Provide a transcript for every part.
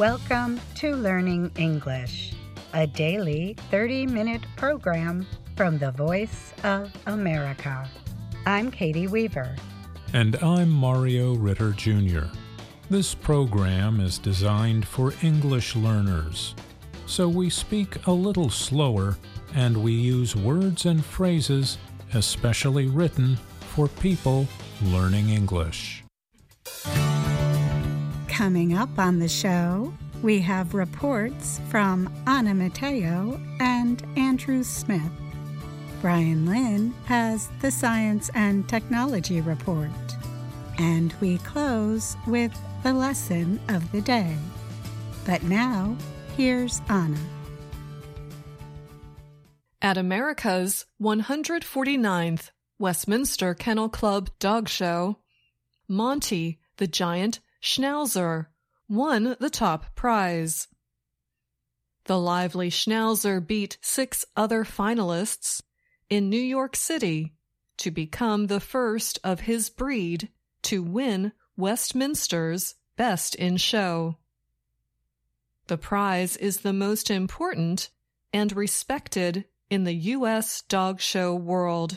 Welcome to Learning English, a daily 30-minute program from the Voice of America. I'm Katie Weaver. And I'm Mario Ritter Jr. This program is designed for English learners, so we speak a little slower and we use words and phrases especially written for people learning English. Coming up on the show, we have reports from Anna Matteo and Andrew Smith. Brian Lynn has the Science and Technology Report. And we close with the lesson of the day. But now, here's Anna. At America's 149th Westminster Kennel Club Dog Show, Monty, the giant Schnauzer, won the top prize. The lively Schnauzer beat 6 other finalists in New York City to become the first of his breed to win Westminster's Best in Show. The prize is the most important and respected in the U.S. dog show world.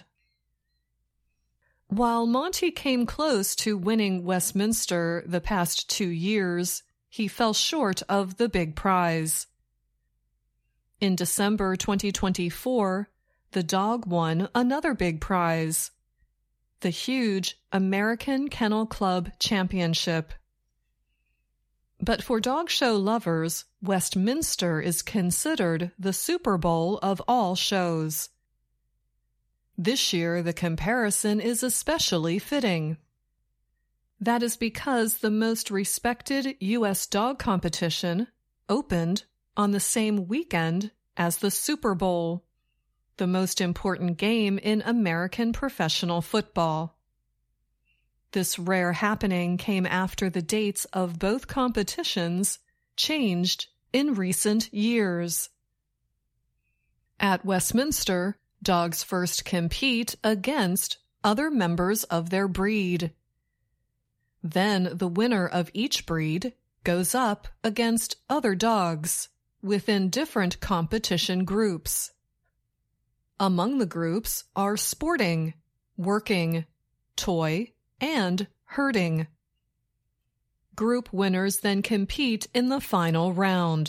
While Monty came close to winning Westminster the past 2 years, he fell short of the big prize. In December 2024, the dog won another big prize, the huge American Kennel Club Championship. But for dog show lovers, Westminster is considered the Super Bowl of all shows. This year, the comparison is especially fitting. That is because the most respected U.S. dog competition opened on the same weekend as the Super Bowl, the most important game in American professional football. This rare happening came after the dates of both competitions changed in recent years. At Westminster, dogs first compete against other members of their breed. Then the winner of each breed goes up against other dogs within different competition groups. Among the groups are sporting, working, toy, and herding. Group winners then compete in the final round.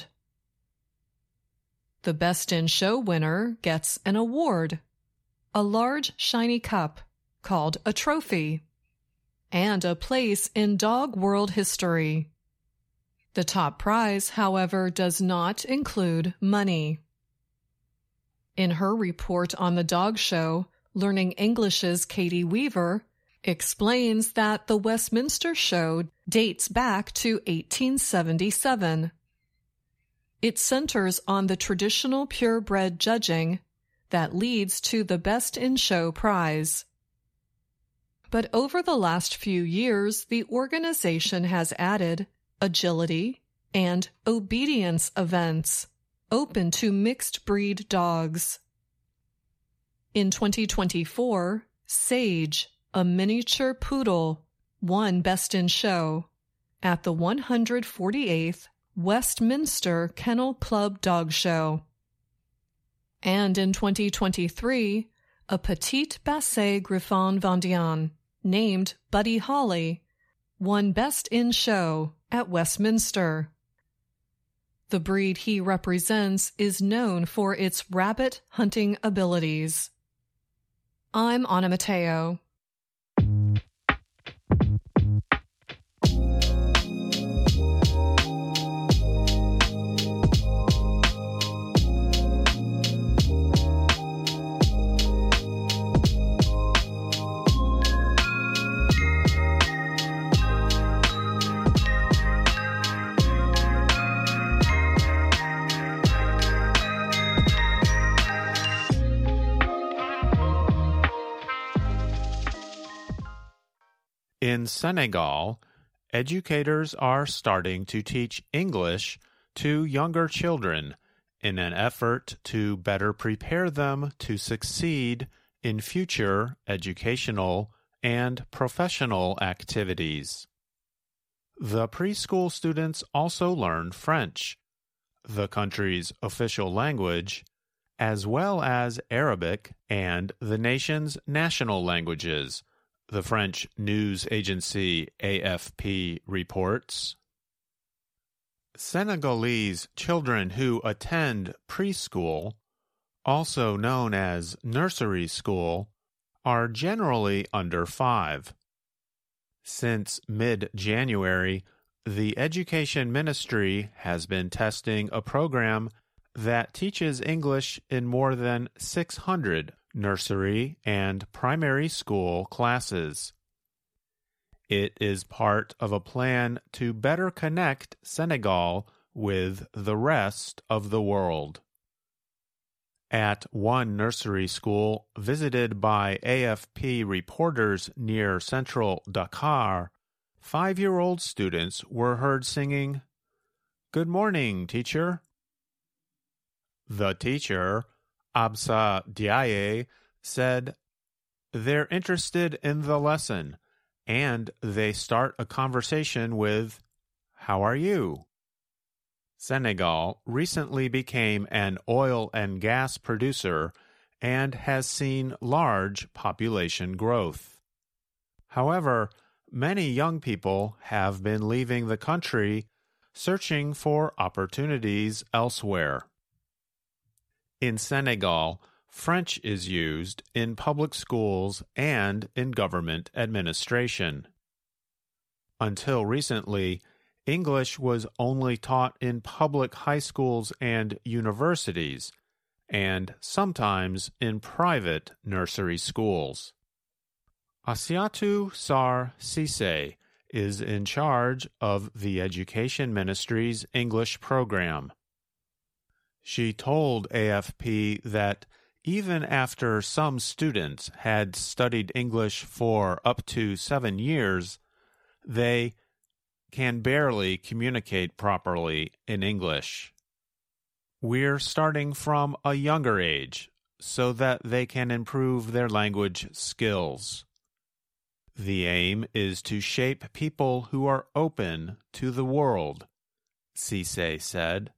The Best in Show winner gets an award, a large shiny cup called a trophy, and a place in dog world history. The top prize, however, does not include money. In her report on the dog show, Learning English's Katie Weaver explains that the Westminster show dates back to 1877. It centers on the traditional purebred judging that leads to the Best in Show prize. But over the last few years, the organization has added agility and obedience events open to mixed breed dogs. In 2024, Sage, a miniature poodle, won Best in Show at the 148th Westminster Kennel Club Dog Show. And in 2023, a Petite Basset Griffon Vendéen named Buddy Holly won Best in Show at Westminster. The breed he represents is known for its rabbit hunting abilities. I'm Anna Matteo. In Senegal, educators are starting to teach English to younger children in an effort to better prepare them to succeed in future educational and professional activities. The preschool students also learn French, the country's official language, as well as Arabic and the nation's national languages, the French news agency AFP reports. Senegalese children who attend preschool, also known as nursery school, are generally under 5. Since mid-January, the Education Ministry has been testing a program that teaches English in more than 600 nursery and primary school classes. It is part of a plan to better connect Senegal with the rest of the world. At one nursery school visited by AFP reporters near central Dakar, 5-year-old students were heard singing, "Good morning, teacher." The teacher, Absa Diaye, said, "They're interested in the lesson, and they start a conversation with, 'How are you?'" Senegal recently became an oil and gas producer and has seen large population growth. However, many young people have been leaving the country, searching for opportunities elsewhere. In Senegal, French is used in public schools and in government administration. Until recently, English was only taught in public high schools and universities, and sometimes in private nursery schools. Asiatou Sarr Cissé is in charge of the Education Ministry's English program. She told AFP that even after some students had studied English for up to 7 years, they can barely communicate properly in English. "We're starting from a younger age so that they can improve their language skills. The aim is to shape people who are open to the world," Cissé said.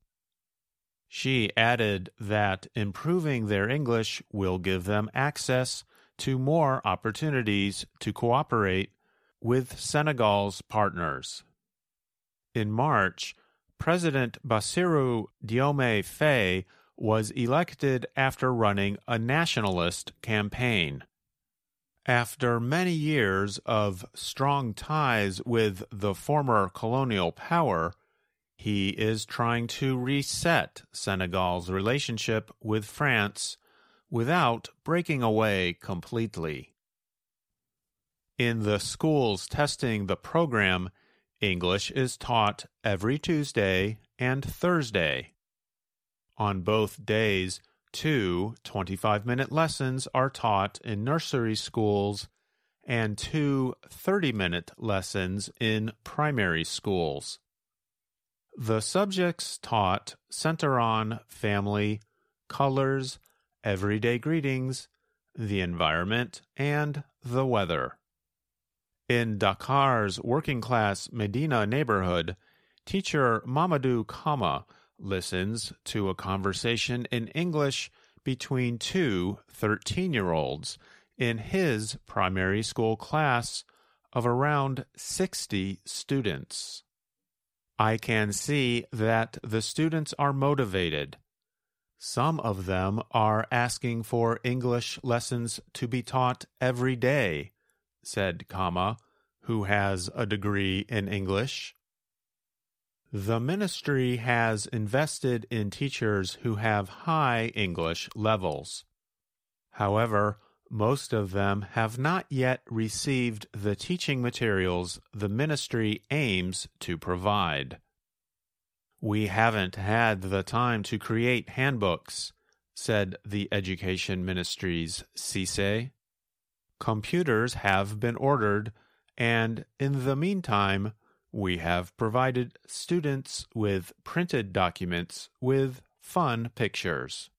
She added that improving their English will give them access to more opportunities to cooperate with Senegal's partners. In March, President Bassirou Diomaye Faye was elected after running a nationalist campaign. After many years of strong ties with the former colonial power, he is trying to reset Senegal's relationship with France without breaking away completely. In the schools testing the program, English is taught every Tuesday and Thursday. On both days, 2 25-minute lessons are taught in nursery schools and 2 30-minute lessons in primary schools. The subjects taught center on family, colors, everyday greetings, the environment, and the weather. In Dakar's working-class Medina neighborhood, teacher Mamadou Kama listens to a conversation in English between 2 13-year-olds in his primary school class of around 60 students. "I can see that the students are motivated. Some of them are asking for English lessons to be taught every day," said Kama, who has a degree in English. The ministry has invested in teachers who have high English levels. However, most of them have not yet received the teaching materials the ministry aims to provide. "We haven't had the time to create handbooks," said the Education Ministry's Cissé. "Computers have been ordered, and in the meantime, we have provided students with printed documents with fun pictures."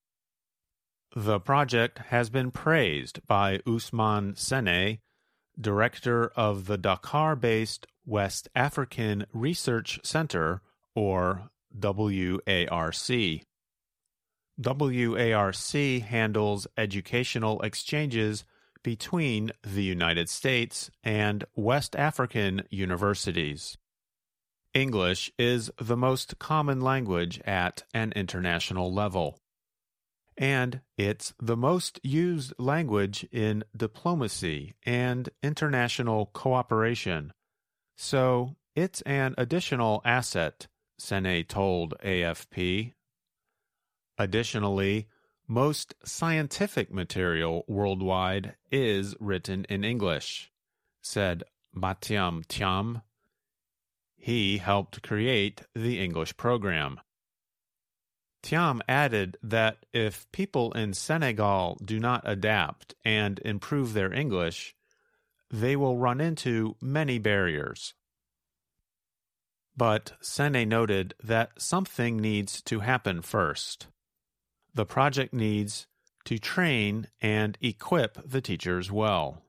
The project has been praised by Ousmane Sene, director of the Dakar-based West African Research Center, or WARC. WARC handles educational exchanges between the United States and West African universities. English is the most common language at an international level, and it's the most used language in diplomacy and international cooperation, so it's an additional asset, Sene told AFP. Additionally, most scientific material worldwide is written in English, said Mathiam Thiam. He helped create the English program. Thiam added that if people in Senegal do not adapt and improve their English, they will run into many barriers. But Sene noted that something needs to happen first. The project needs to train and equip the teachers well.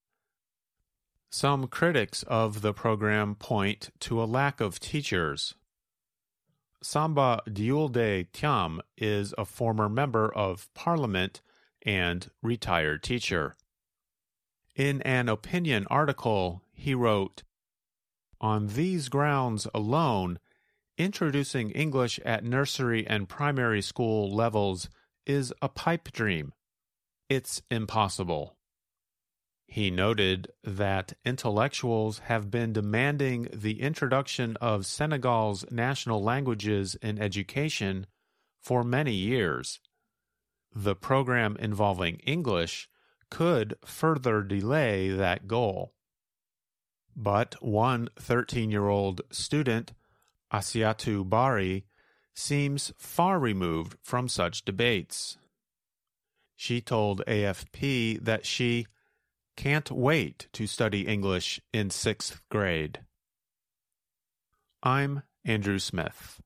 Some critics of the program point to a lack of teachers. Samba Diolde Thiam is a former member of Parliament and retired teacher. In an opinion article, he wrote, "On these grounds alone, introducing English at nursery and primary school levels is a pipe dream. It's impossible." He noted that intellectuals have been demanding the introduction of Senegal's national languages in education for many years. The program involving English could further delay that goal. But one 13-year-old student, Asiatu Bari, seems far removed from such debates. She told AFP that she can't wait to study English in 6th grade. I'm Andrew Smith.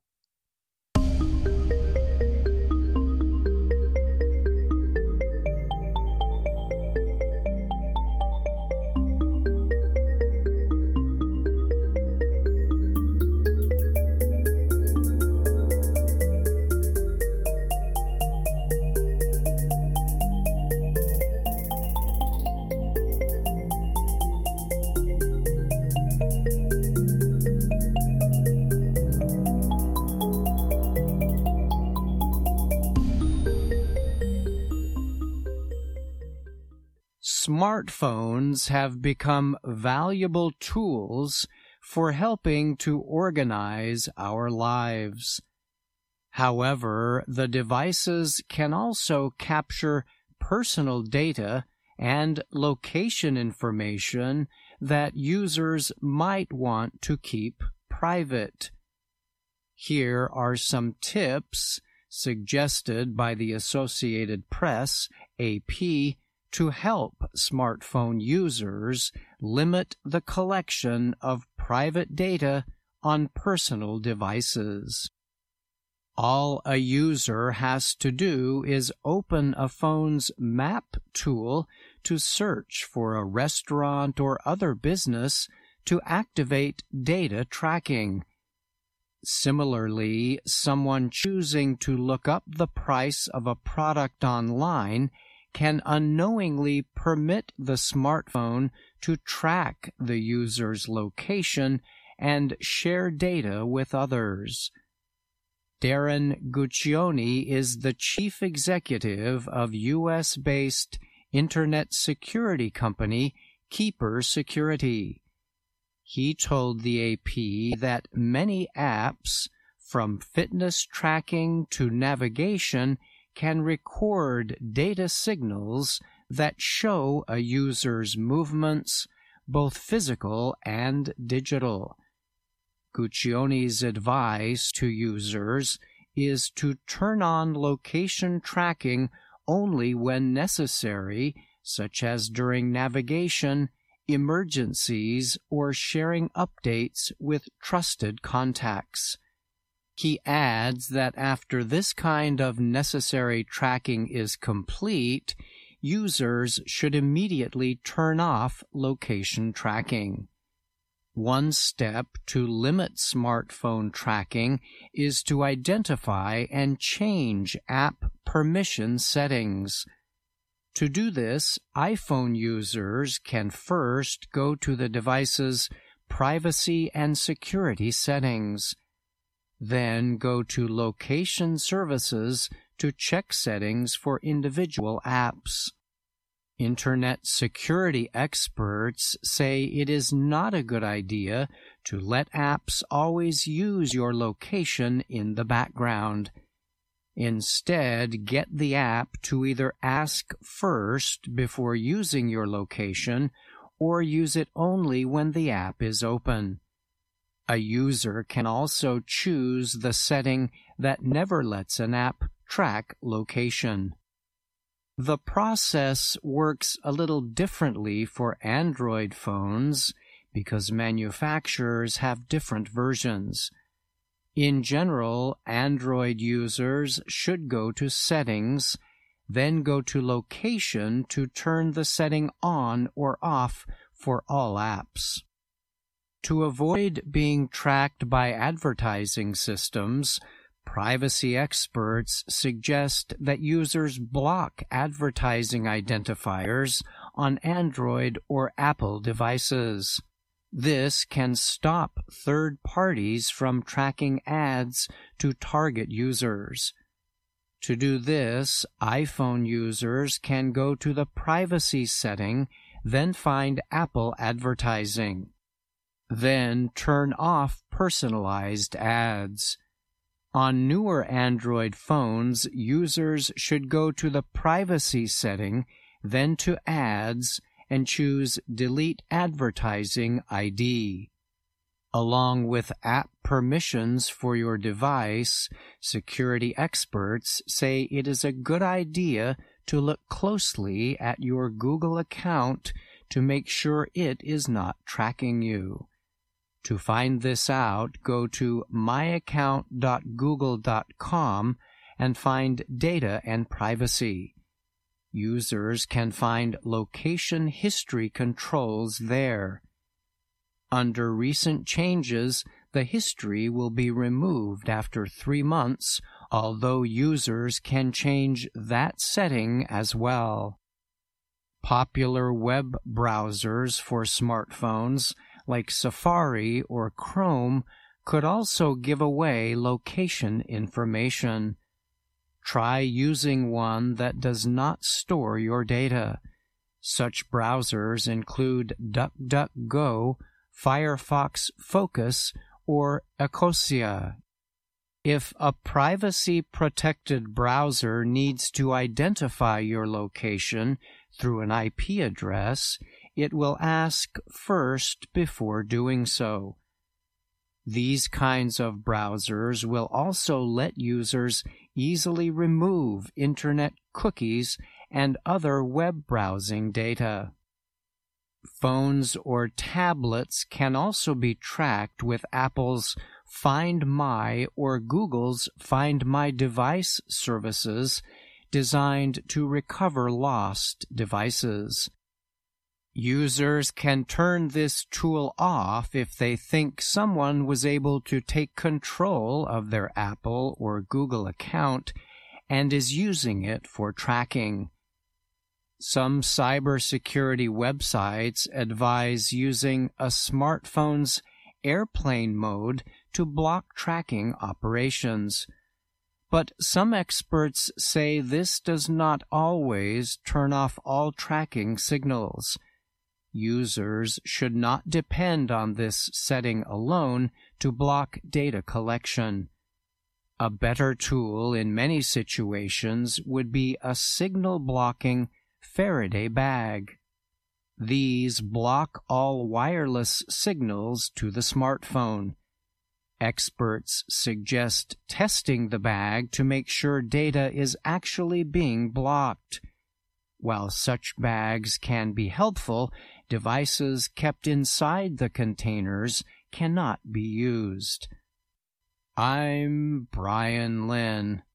Smartphones have become valuable tools for helping to organize our lives. However, the devices can also capture personal data and location information that users might want to keep private. Here are some tips suggested by the Associated Press, AP, to help smartphone users limit the collection of private data on personal devices. All a user has to do is open a phone's map tool to search for a restaurant or other business to activate data tracking. Similarly, someone choosing to look up the price of a product online can unknowingly permit the smartphone to track the user's location and share data with others. Darren Guccione is the chief executive of U.S.-based internet security company Keeper Security. He told the AP that many apps, from fitness tracking to navigation, can record data signals that show a user's movements, both physical and digital. Guccione's advice to users is to turn on location tracking only when necessary, such as during navigation, emergencies, or sharing updates with trusted contacts. He adds that after this kind of necessary tracking is complete, users should immediately turn off location tracking. One step to limit smartphone tracking is to identify and change app permission settings. To do this, iPhone users can first go to the device's Privacy and Security settings. Then go to Location Services to check settings for individual apps. Internet security experts say it is not a good idea to let apps always use your location in the background. Instead, get the app to either ask first before using your location or use it only when the app is open. A user can also choose the setting that never lets an app track location. The process works a little differently for Android phones because manufacturers have different versions. In general, Android users should go to Settings, then go to Location to turn the setting on or off for all apps. To avoid being tracked by advertising systems, privacy experts suggest that users block advertising identifiers on Android or Apple devices. This can stop third parties from tracking ads to target users. To do this, iPhone users can go to the Privacy setting, then find Apple advertising. Then turn off personalized ads. On newer Android phones, users should go to the Privacy setting, then to Ads, and choose Delete Advertising ID. Along with app permissions for your device, security experts say it is a good idea to look closely at your Google account to make sure it is not tracking you. To find this out, go to myaccount.google.com and find Data and Privacy. Users can find location history controls there. Under recent changes, the history will be removed after 3 months, although users can change that setting as well. Popular web browsers for smartphones like Safari or Chrome could also give away location information. Try using one that does not store your data. Such browsers include DuckDuckGo, Firefox Focus, or Ecosia. If a privacy-protected browser needs to identify your location through an IP address, it will ask first before doing so. These kinds of browsers will also let users easily remove Internet cookies and other web browsing data. Phones or tablets can also be tracked with Apple's Find My or Google's Find My Device services designed to recover lost devices. Users can turn this tool off if they think someone was able to take control of their Apple or Google account and is using it for tracking. Some cybersecurity websites advise using a smartphone's airplane mode to block tracking operations. But some experts say this does not always turn off all tracking signals. Users should not depend on this setting alone to block data collection. A better tool in many situations would be a signal-blocking Faraday bag. These block all wireless signals to the smartphone. Experts suggest testing the bag to make sure data is actually being blocked. While such bags can be helpful, devices kept inside the containers cannot be used. I'm Brian Lynn.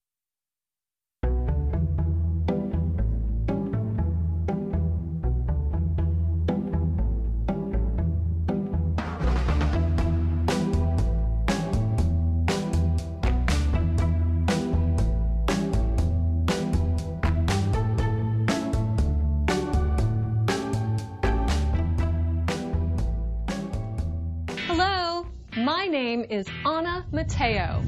My name is Anna Mateo.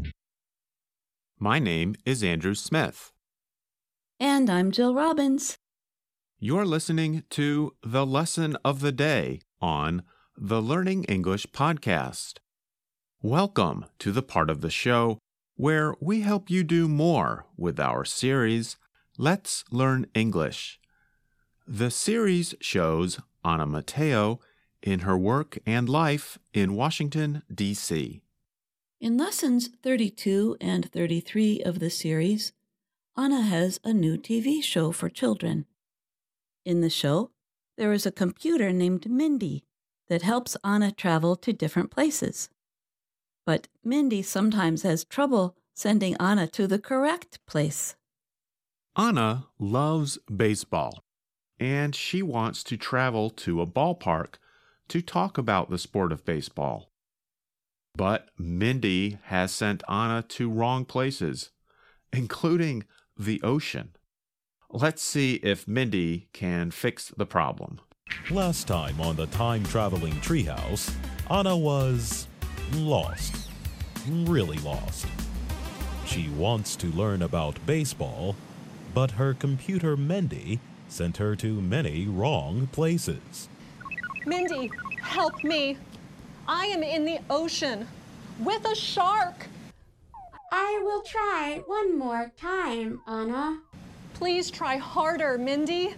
My name is Andrew Smith. And I'm Jill Robbins. You're listening to the Lesson of the Day on the Learning English podcast. Welcome to the part of the show where we help you do more with our series, Let's Learn English. The series shows Anna Mateo in her work and life in Washington, D.C. In lessons 32 and 33 of the series, Anna has a new TV show for children. In the show, there is a computer named Mindy that helps Anna travel to different places. But Mindy sometimes has trouble sending Anna to the correct place. Anna loves baseball, and she wants to travel to a ballpark to talk about the sport of baseball. But Mindy has sent Anna to wrong places, including the ocean. Let's see if Mindy can fix the problem. Last time on the Time-Traveling Treehouse, Anna was lost. Really lost. She wants to learn about baseball, but her computer Mindy sent her to many wrong places. Mindy, help me. I am in the ocean with a shark. I will try one more time, Anna. Please try harder, Mindy.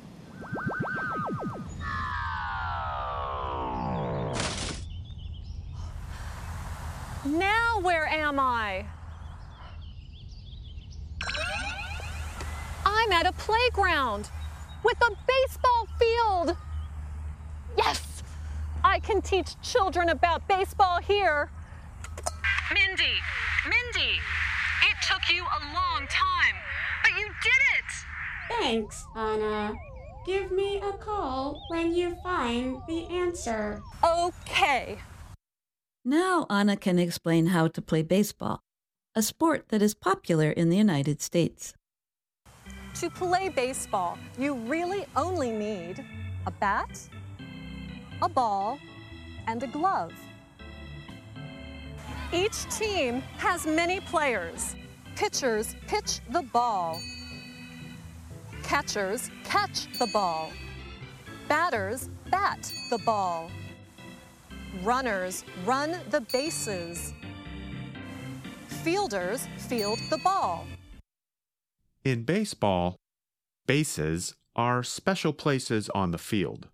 Now where am I? I'm at a playground with a baseball field. Yes! I can teach children about baseball here. Mindy, it took you a long time, but you did it! Thanks, Anna. Give me a call when you find the answer. Okay. Now Anna can explain how to play baseball, a sport that is popular in the United States. To play baseball, you really only need a bat, a ball, and a glove. Each team has many players. Pitchers pitch the ball. Catchers catch the ball. Batters bat the ball. Runners run the bases. Fielders field the ball. In baseball, bases are special places on the field.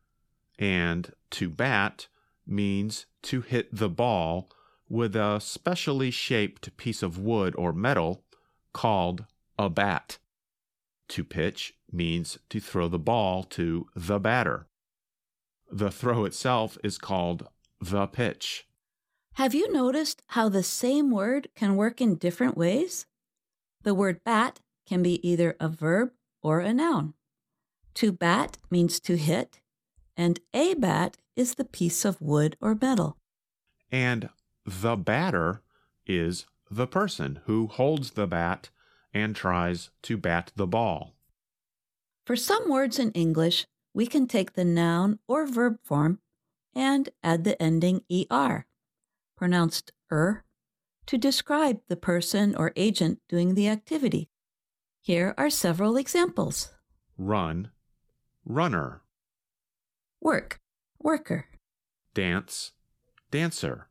And to bat means to hit the ball with a specially shaped piece of wood or metal called a bat. To pitch means to throw the ball to the batter. The throw itself is called the pitch. Have you noticed how the same word can work in different ways? The word bat can be either a verb or a noun. To bat means to hit, and a bat is the piece of wood or metal. And the batter is the person who holds the bat and tries to bat the ball. For some words in English, we can take the noun or verb form and add the ending er, pronounced to describe the person or agent doing the activity. Here are several examples. Run, runner. Work, worker. Dance, dancer.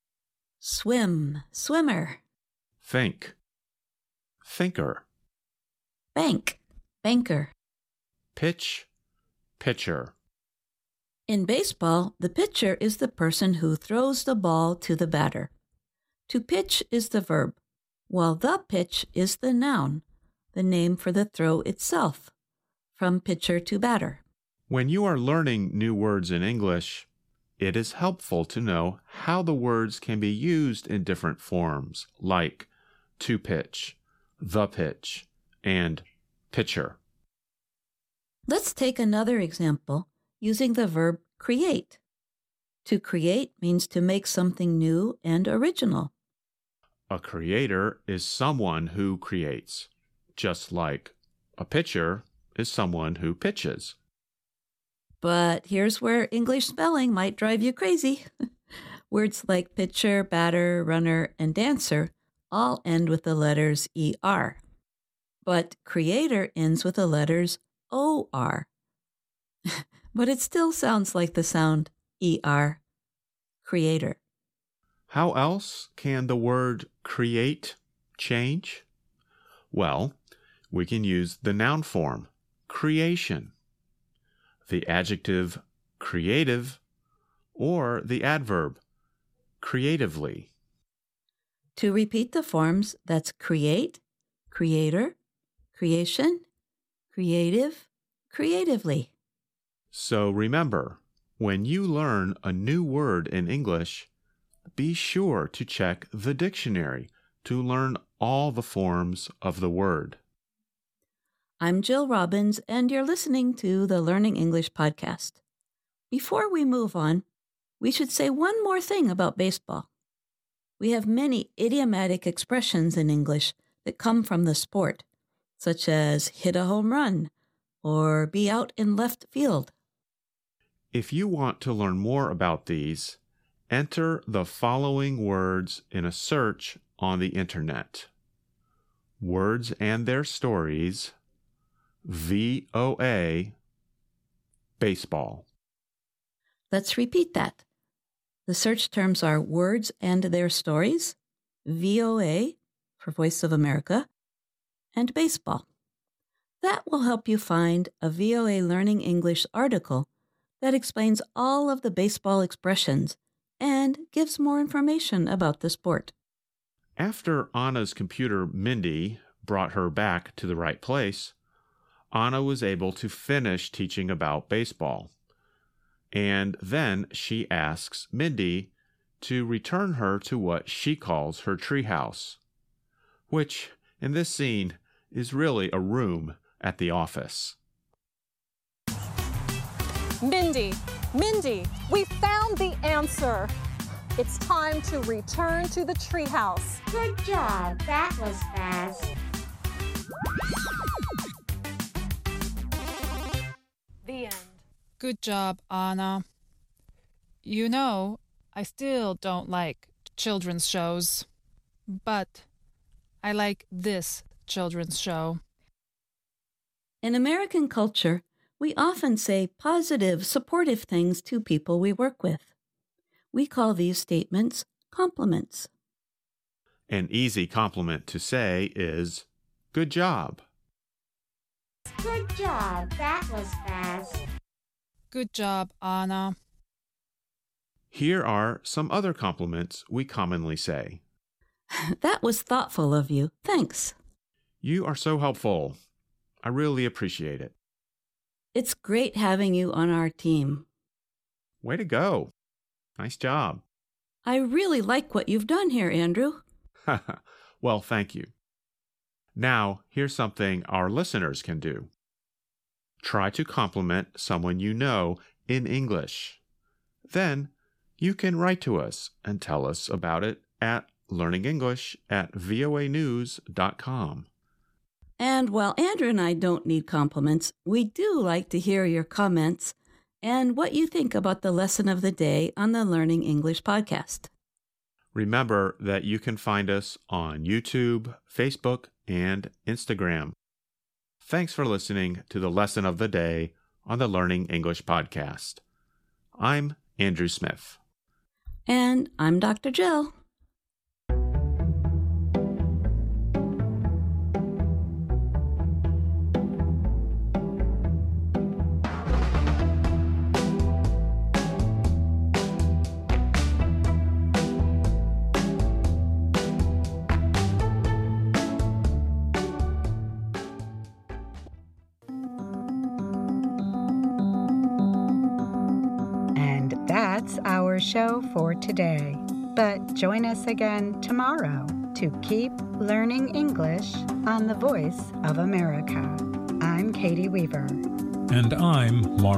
Swim, swimmer. Think, thinker. Bank, banker. Pitch, pitcher. In baseball, the pitcher is the person who throws the ball to the batter. To pitch is the verb, while the pitch is the noun, the name for the throw itself, from pitcher to batter. When you are learning new words in English, it is helpful to know how the words can be used in different forms, like to pitch, the pitch, and pitcher. Let's take another example using the verb create. To create means to make something new and original. A creator is someone who creates, just like a pitcher is someone who pitches. But here's where English spelling might drive you crazy. Words like pitcher, batter, runner, and dancer all end with the letters ER. But creator ends with the letters OR. But it still sounds like the sound ER. Creator. How else can the word create change? Well, we can use the noun form, creation, the adjective creative, or the adverb creatively. To repeat the forms, that's create, creator, creation, creative, creatively. So remember, when you learn a new word in English, be sure to check the dictionary to learn all the forms of the word. I'm Jill Robbins, and you're listening to the Learning English podcast. Before we move on, we should say one more thing about baseball. We have many idiomatic expressions in English that come from the sport, such as hit a home run or be out in left field. If you want to learn more about these, enter the following words in a search on the internet. Words and Their Stories, VOA, baseball. Let's repeat that. The search terms are Words and Their Stories, VOA, for Voice of America, and baseball. That will help you find a VOA Learning English article that explains all of the baseball expressions and gives more information about the sport. After Anna's computer, Mindy, brought her back to the right place, Anna was able to finish teaching about baseball. And then she asks Mindy to return her to what she calls her treehouse, which, in this scene, is really a room at the office. Mindy, we found the answer. It's time to return to the treehouse. Good job. That was fast. The end. Good job, Anna. You know, I still don't like children's shows, but I like this children's show. In American culture, we often say positive, supportive things to people we work with. We call these statements compliments. An easy compliment to say is, good job. Good job. That was fast. Good job, Anna. Here are some other compliments we commonly say. That was thoughtful of you. Thanks. You are so helpful. I really appreciate it. It's great having you on our team. Way to go. Nice job. I really like what you've done here, Andrew. Well, thank you. Now, here's something our listeners can do. Try to compliment someone you know in English. Then, you can write to us and tell us about it at learningenglish@voanews.com. And while Andrew and I don't need compliments, we do like to hear your comments and what you think about the lesson of the day on the Learning English podcast. Remember that you can find us on YouTube, Facebook, and Instagram. Thanks for listening to the lesson of the day on the Learning English podcast. I'm Andrew Smith. And I'm Dr. Jill. That's our show for today. But join us again tomorrow to keep learning English on the Voice of America. I'm Katie Weaver. And I'm Mark.